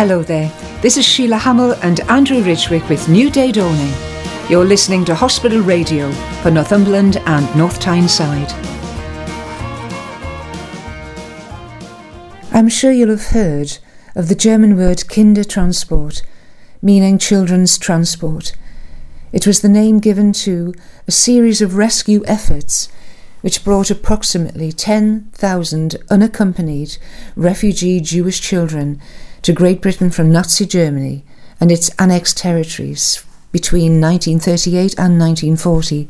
Hello there, this is Sheila Hamill and Andrew Ridgwick with New Day Dawning. You're listening to Hospital Radio for Northumberland and North Tyneside. I'm sure you'll have heard of the German word Kindertransport, meaning children's transport. It was the name given to a series of rescue efforts which brought approximately 10,000 unaccompanied refugee Jewish children to Great Britain from Nazi Germany and its annexed territories between 1938 and 1940.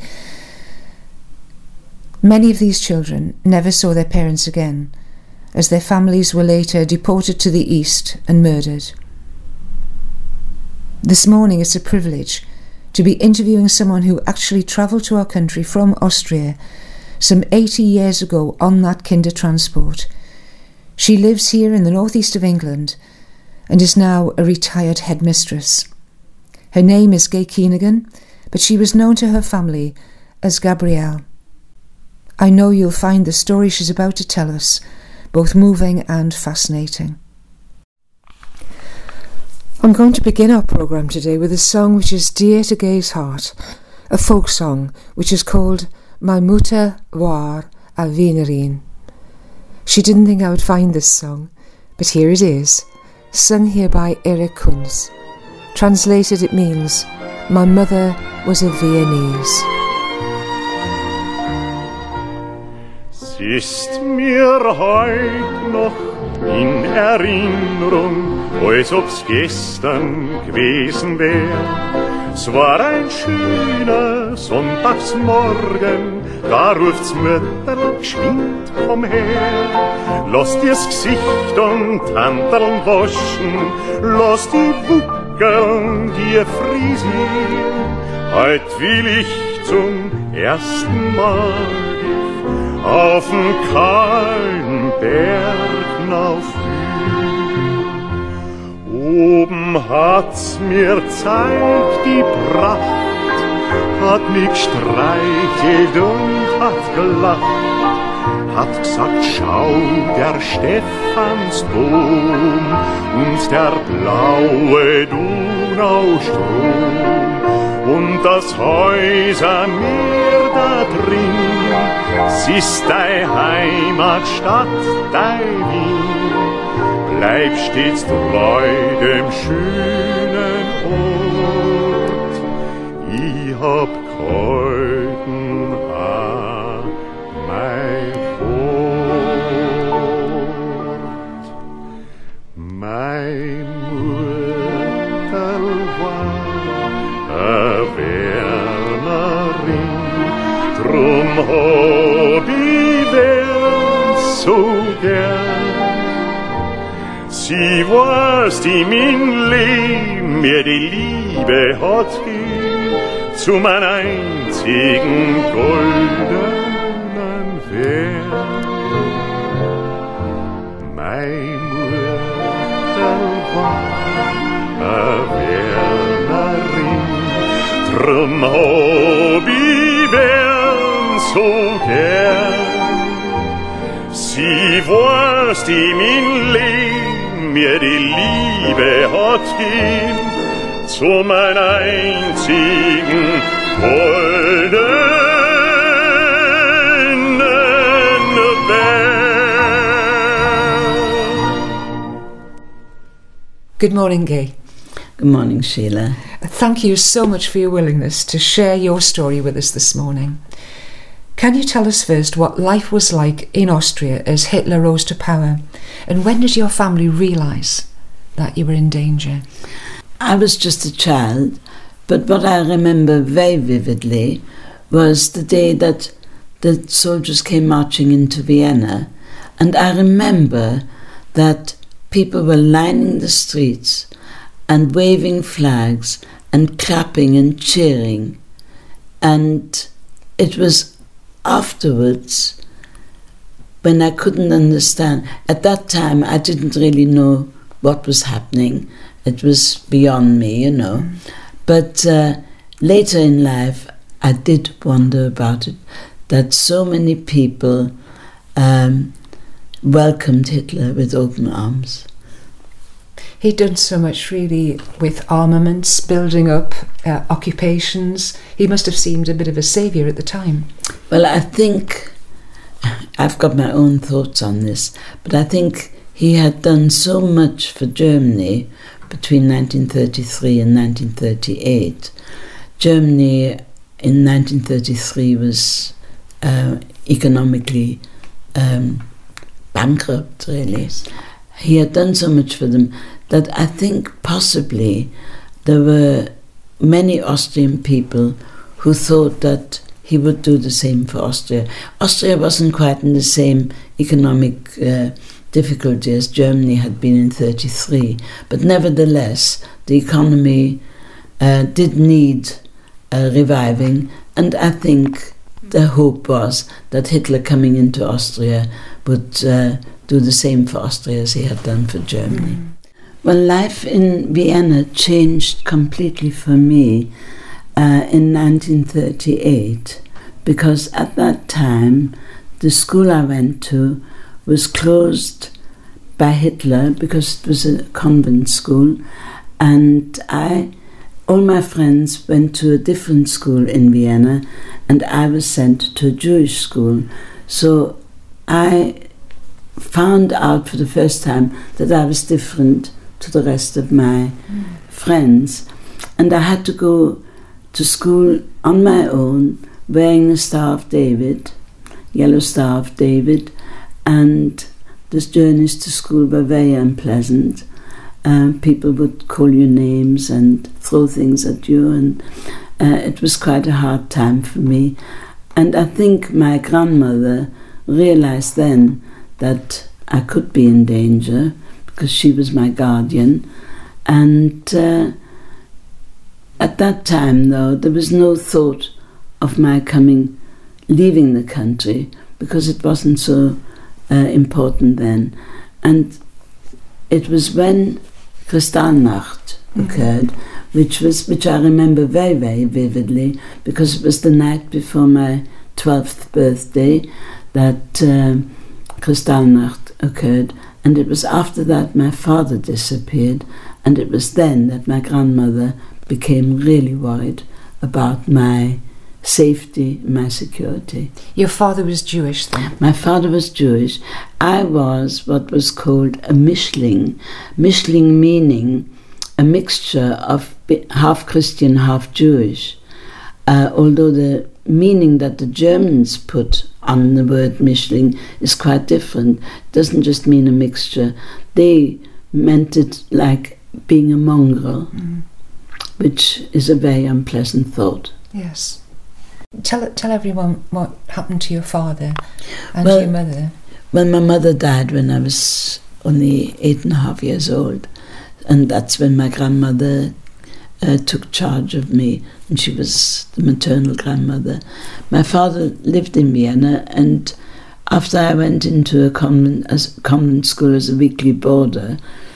Many of these children never saw their parents again, as their families were later deported to the east and murdered. This morning it's a privilege to be interviewing someone who actually travelled to our country from Austria some 80 years ago on that Kindertransport. She lives here in the northeast of England and is now a retired headmistress. Her name is Gay Keenigan, but she was known to her family as Gabrielle. I know you'll find the story she's about to tell us both moving and fascinating. I'm going to begin our programme today with a song which is dear to Gay's heart, a folk song which is called My Mutter war a Wienerin. She didn't think I would find this song, but here it is, sung here by Eric Kunz. Translated it means, My mother was a Viennese. Sie ist mir heut noch in Erinnerung, als ob's gestern gewesen wär. Es war ein schöner Sonntagsmorgen, da ruft's Mütterl geschwind, komm her. Lass dir's Gesicht und Handeln waschen, lass die Buckeln dir frisieren. Heut will ich zum ersten Mal auf'n kahlen Berg hinaufführen. Oben hat's mir zeigt die Pracht, hat mich gestreichelt und hat gelacht, hat gesagt, schau, der Stephansdom und der blaue Donaustrom und das Häusermeer da drin, es ist deine Heimatstadt, dein Wien, bleib stets treu dem schönen Ort. Ich hab gehalten an mein Wort. Mein Mutter war a Wernerin, drum hab ich Wern so gern. Sie war's, die mein Leben mir die Liebe hat gegeben, zu meinem einzigen goldenen Wert. Mein Mutter war a Wernerin, drum hab ich Wern so gern. Sie war's, die mein Leben mir die Liebe hat gegeben, zu meinem einzigen goldenen Wert. Good morning, Gay. Good morning, Sheila. Thank you so much for your willingness to share your story with us this morning. Can you tell us first what life was like in Austria as Hitler rose to power? And when did your family realise that you were in danger? I was just a child, but what I remember very vividly was the day that the soldiers came marching into Vienna. And I remember that people were lining the streets and waving flags and clapping and cheering. And it was afterwards, when I couldn't understand, at that time I didn't really know what was happening. It was beyond me, you know. But later in life, I did wonder about it, that so many people welcomed Hitler with open arms. He'd done so much really with armaments, building up occupations. He must have seemed a bit of a saviour at the time. Well, I think I've got my own thoughts on this, but I think he had done so much for Germany between 1933 and 1938. Germany in 1933 was economically bankrupt, really. He had done so much for them that I think possibly there were many Austrian people who thought that he would do the same for Austria. Austria wasn't quite in the same economic difficulty as Germany had been in 1933, but nevertheless the economy did need reviving, and I think the hope was that Hitler coming into Austria would do the same for Austria as he had done for Germany. Well, life in Vienna changed completely for me in 1938, because at that time the school I went to was closed by Hitler because it was a convent school, and all my friends went to a different school in Vienna, and I was sent to a Jewish school. So I found out for the first time that I was different to the rest of my friends, and I had to go to school on my own wearing a Star of David, yellow Star of David, and the journeys to school were very unpleasant. People would call you names and throw things at you, and it was quite a hard time for me. And I think my grandmother realized then that I could be in danger because she was my guardian. And at that time, though, there was no thought of my leaving the country, because it wasn't so important then. And it was when Kristallnacht occurred, which I remember very, very vividly, because it was the night before my 12th birthday that Kristallnacht occurred, and it was after that my father disappeared, and it was then that my grandmother became really worried about my safety, my security. Your father was Jewish then? My father was Jewish. I was what was called a Mischling. Mischling meaning a mixture of half Christian, half Jewish. Although the meaning that the Germans put on the word Mischling is quite different. It doesn't just mean a mixture. They meant it like being a mongrel, which is a very unpleasant thought. Yes. Tell everyone what happened to your father and your mother. Well, my mother died when I was only 8.5 years old, and that's when my grandmother took charge of me, and she was the maternal grandmother. My father lived in Vienna, and after I went into a convent school as a weekly boarder,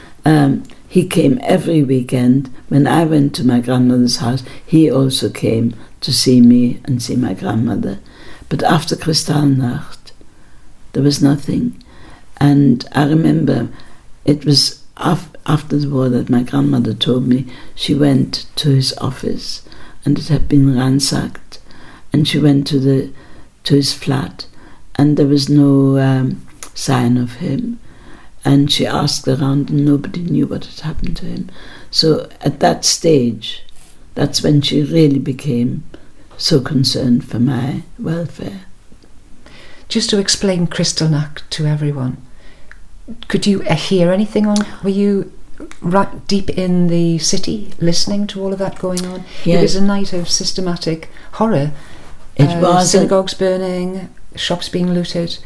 he came every weekend. When I went to my grandmother's house, he also came to see me and see my grandmother. But after Kristallnacht, there was nothing. And I remember it was after the war that my grandmother told me she went to his office and it had been ransacked. And she went to his flat and there was no sign of him. And she asked around and nobody knew what had happened to him. So at that stage, that's when she really became so concerned for my welfare. Just to explain Kristallnacht to everyone, could you hear anything on? Were you right deep in the city listening to all of that going on? Yes. It was a night of systematic horror. It was synagogues burning, shops being looted.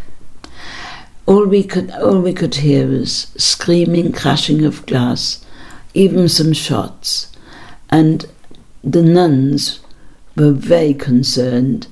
All we could hear was screaming, crashing of glass, even some shots, and the nuns were very concerned.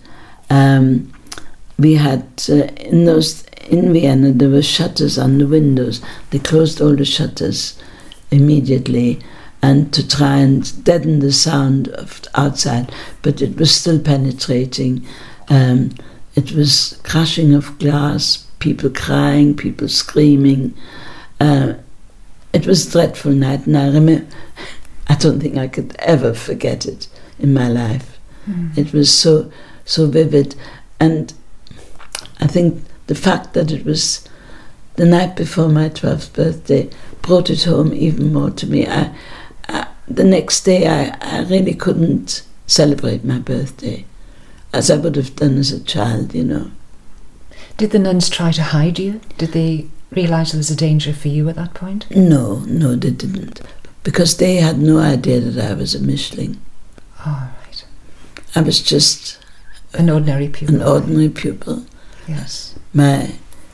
We had in Vienna there were shutters on the windows. They closed all the shutters immediately, and to try and deaden the sound of outside, but it was still penetrating. It was crashing of glass, people crying, people screaming. It was a dreadful night, and I don't think I could ever forget it in my life. It was so vivid, and I think the fact that it was the night before my 12th birthday brought it home even more to me. The next day I really couldn't celebrate my birthday as I would have done as a child, you know. Did the nuns try to hide you? Did they realise there was a danger for you at that point? No, they didn't. Because they had no idea that I was a Mischling. Oh, right. I was just... An ordinary pupil. An ordinary pupil. Yes. My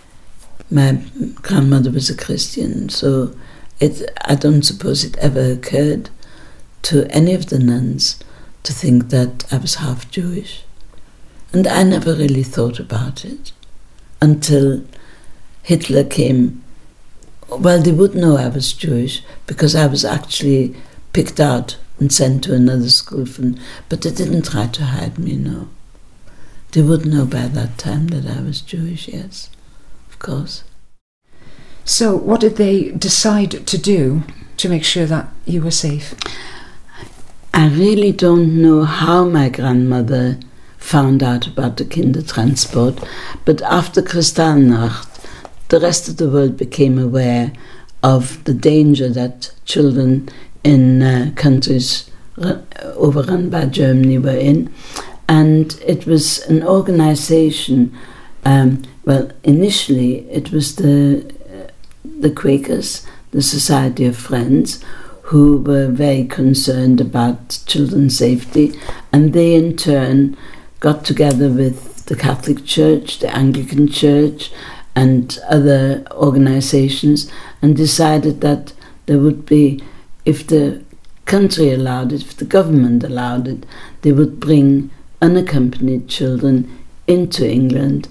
grandmother was a Christian, so I don't suppose it ever occurred to any of the nuns to think that I was half Jewish. And I never really thought about it until Hitler came. Well, they would know I was Jewish because I was actually picked out and sent to another school, but they didn't try to hide me, no. They would know by that time that I was Jewish, yes, of course. So what did they decide to do to make sure that you were safe? I really don't know how my grandmother found out about the Kindertransport, but after Kristallnacht, the rest of the world became aware of the danger that children in countries overrun by Germany were in. And it was an organization, initially it was the Quakers, the Society of Friends, who were very concerned about children's safety, and they in turn got together with the Catholic Church, the Anglican Church, and other organizations, and decided that there would be, if the country allowed it, if the government allowed it, they would bring unaccompanied children into England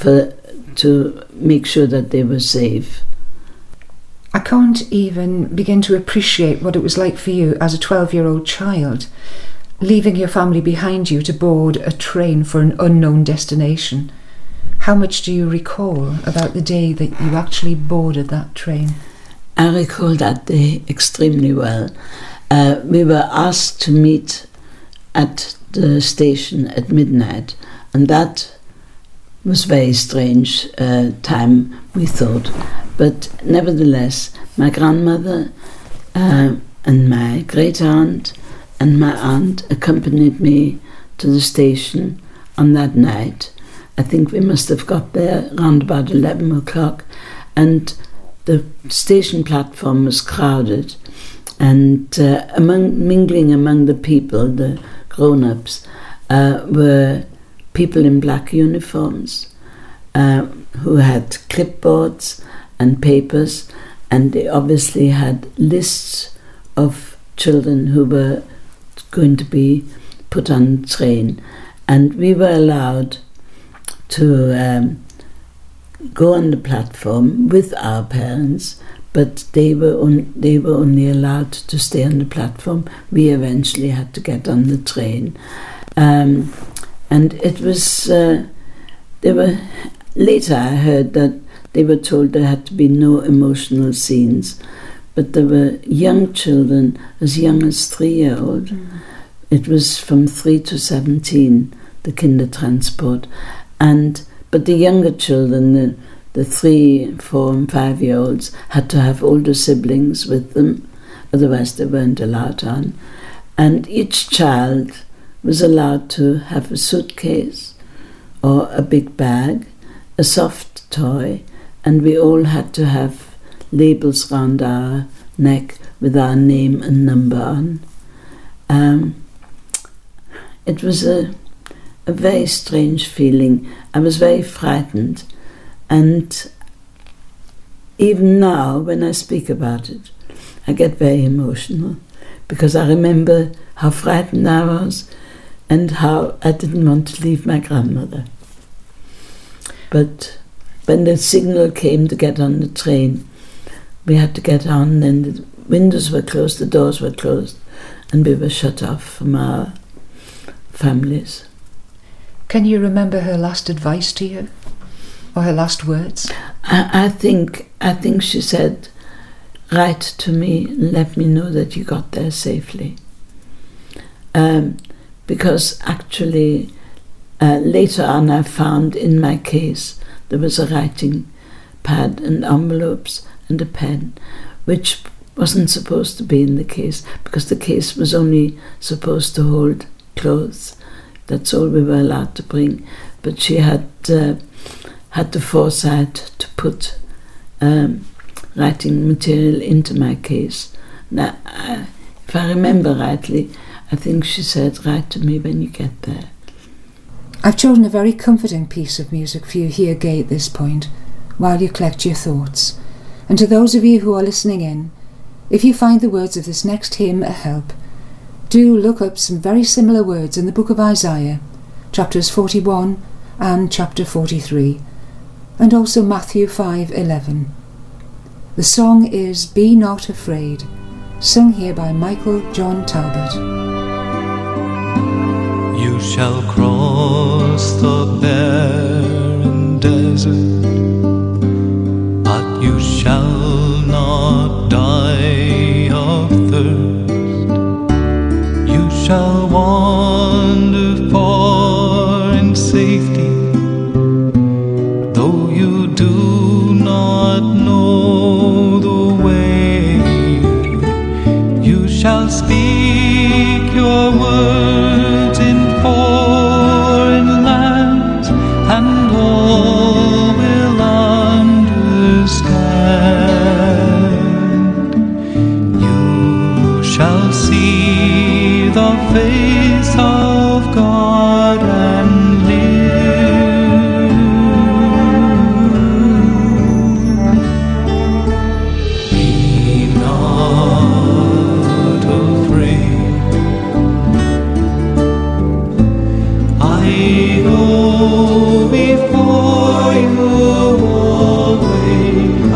to make sure that they were safe. I can't even begin to appreciate what it was like for you as a 12-year-old child, leaving your family behind you to board a train for an unknown destination. How much do you recall about the day that you actually boarded that train? I recall that day extremely well. We were asked to meet at the station at midnight, and that was very strange time, we thought. But nevertheless, my grandmother and my great-aunt and my aunt accompanied me to the station on that night. I think we must have got there around about 11 o'clock, and the station platform was crowded, and mingling among the people, the grown-ups, were people in black uniforms who had clipboards and papers, and they obviously had lists of children who were going to be put on the train. And we were allowed to go on the platform with our parents, but they were only allowed to stay on the platform. We eventually had to get on the train. And it was, later I heard that they were told there had to be no emotional scenes, but there were young children as young as 3-year-old. It was from 3 to 17, the Kindertransport. But the younger children, the 3, 4 and 5-year-olds, had to have older siblings with them, otherwise they weren't allowed on. And each child was allowed to have a suitcase or a big bag, a soft toy, and we all had to have labels round our neck with our name and number on. It was a very strange feeling. I was very frightened, and even now when I speak about it, I get very emotional, because I remember how frightened I was and how I didn't want to leave my grandmother. But when the signal came to get on the train, we had to get on, and the windows were closed, the doors were closed, and we were shut off from our families. Can you remember her last advice to you, or her last words? I think she said, write to me and let me know that you got there safely. Because actually, later on I found in my case there was a writing pad and envelopes and a pen, which wasn't supposed to be in the case, because the case was only supposed to hold clothes. That's all we were allowed to bring. But she had the foresight to put writing material into my case. Now, if I remember rightly, I think she said, write to me when you get there. I've chosen a very comforting piece of music for you here, Gay, at this point, while you collect your thoughts. And to those of you who are listening in, if you find the words of this next hymn a help, do look up some very similar words in the book of Isaiah, chapters 41 and chapter 43, and also Matthew 5:11. The song is Be Not Afraid, sung here by Michael John Talbot. You shall cross the barren desert, but you shall not die of thirst. You shall wander far in safety, though you do not know the way. You shall speak your words in foreign lands, and all will understand. You shall see the face of God and live. Be not afraid. I go before you always.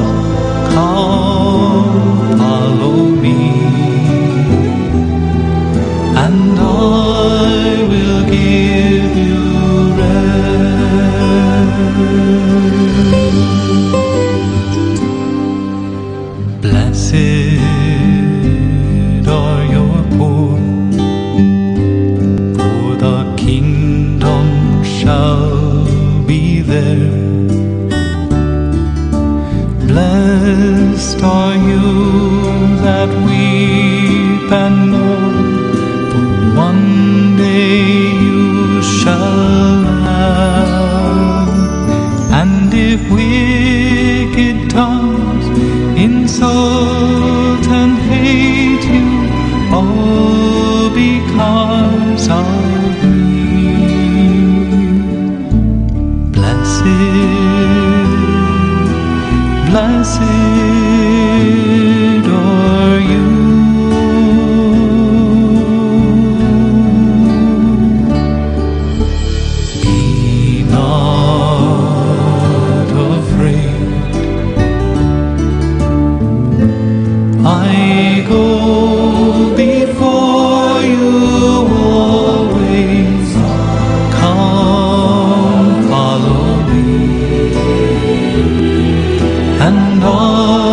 Come, follow me, and I will give you rest. Blessed are your poor, for the kingdom shall be theirs. Blessed are you that weep and mourn, for one day you shall laugh. And if wicked tongues insult and hate you, all because of me, blessed are you. Be not afraid. I go before you always. Come, follow me, and all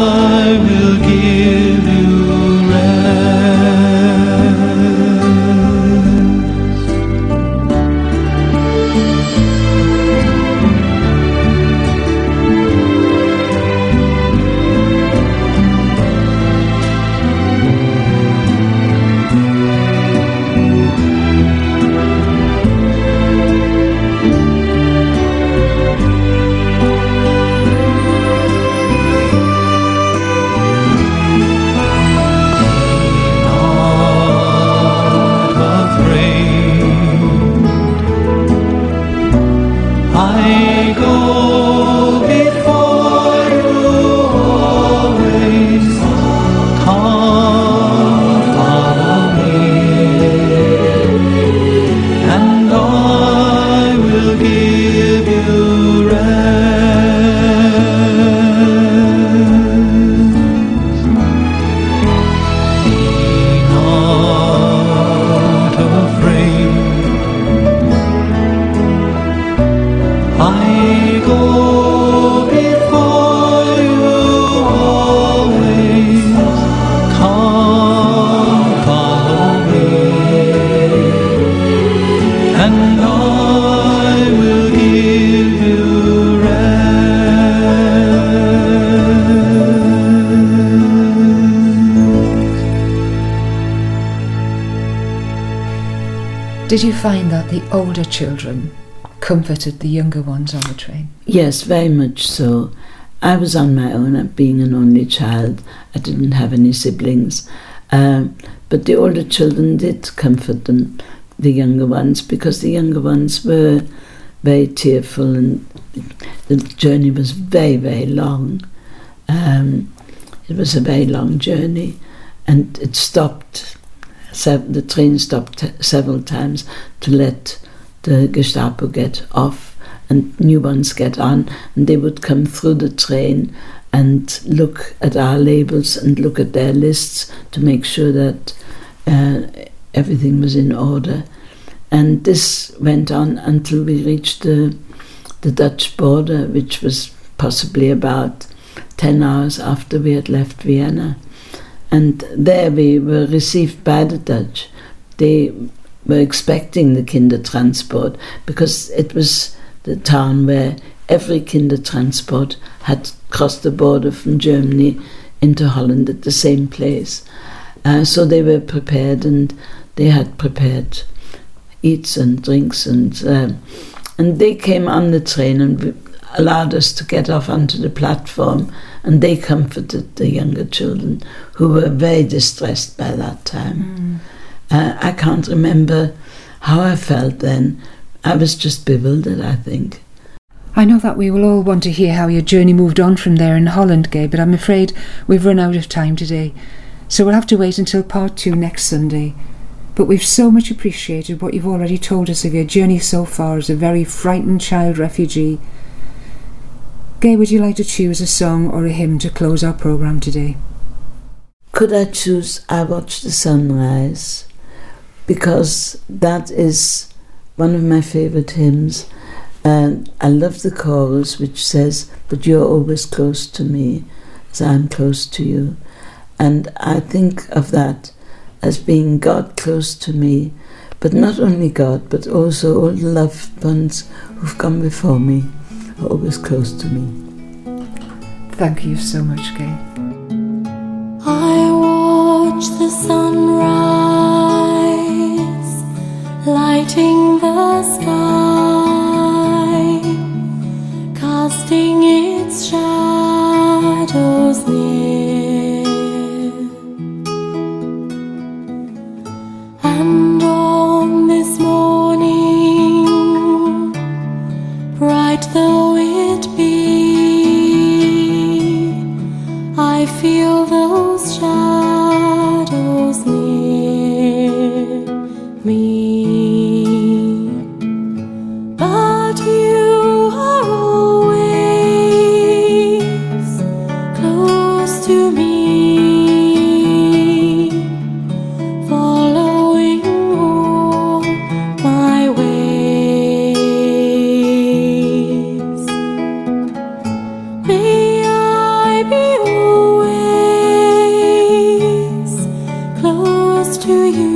Did you find that the older children comforted the younger ones on the train? Yes, very much so. I was on my own, being an only child. I didn't have any siblings. But the older children did comfort them, the younger ones, because the younger ones were very tearful, and the journey was very, very long. It was a very long journey, and it stopped. The train stopped several times to let the Gestapo get off and new ones get on, and they would come through the train and look at our labels and look at their lists to make sure that everything was in order. And this went on until we reached the Dutch border, which was possibly about 10 hours after we had left Vienna. And there we were received by the Dutch. They were expecting the Kindertransport, because it was the town where every Kindertransport had crossed the border from Germany into Holland at the same place. So they were prepared, and they had prepared eats and drinks, and they came on the train and allowed us to get off onto the platform, and they comforted the younger children who were very distressed by that time. I can't remember how I felt then. I was just bewildered, I think. I know that we will all want to hear how your journey moved on from there in Holland, Gay, but I'm afraid we've run out of time today. So we'll have to wait until part 2 next Sunday. But we've so much appreciated what you've already told us of your journey so far as a very frightened child refugee. Gay, would you like to choose a song or a hymn to close our programme today? Could I choose I Watch the Sunrise? Because that is one of my favourite hymns. And I love the chorus, which says, "But you're always close to me, as I'm close to you." And I think of that as being God close to me, but not only God, but also all the loved ones who've gone before me are always close to me. Thank you so much, Gay. I watch the sunrise, lighting the sky, casting its shadows near, and on this morning, bright though it be, I feel those shadows near me. But you are always close to me, following all my ways. May I be always close to you,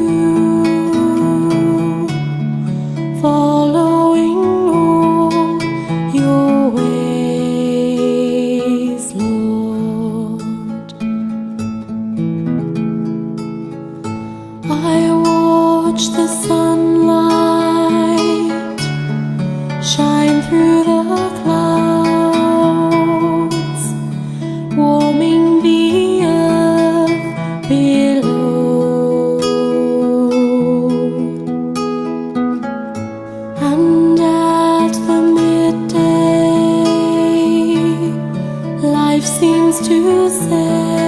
following all your ways, Lord. I watch the sunlight shine through the clouds, warming the earth below. And at the midday, life seems to say,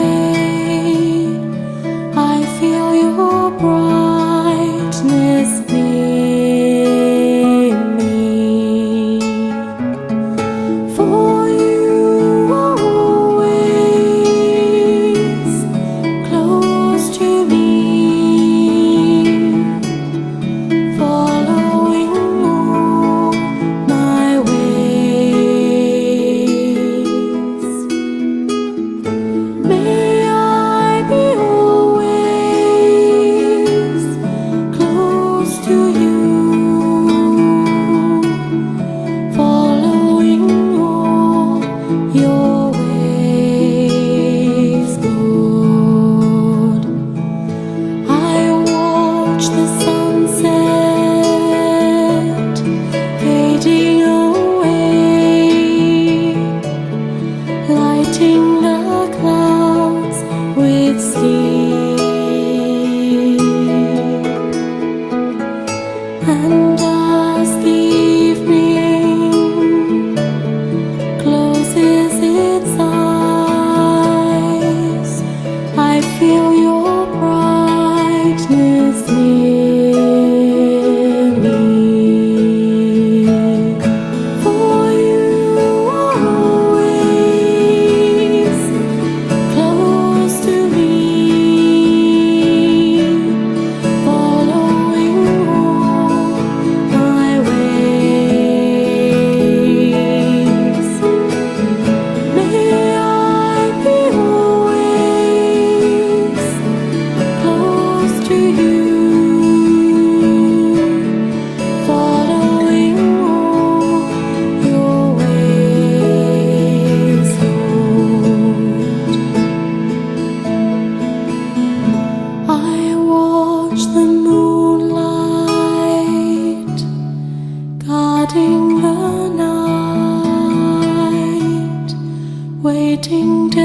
I feel your brightness near me. For you are always close to me, following all my ways. waiting to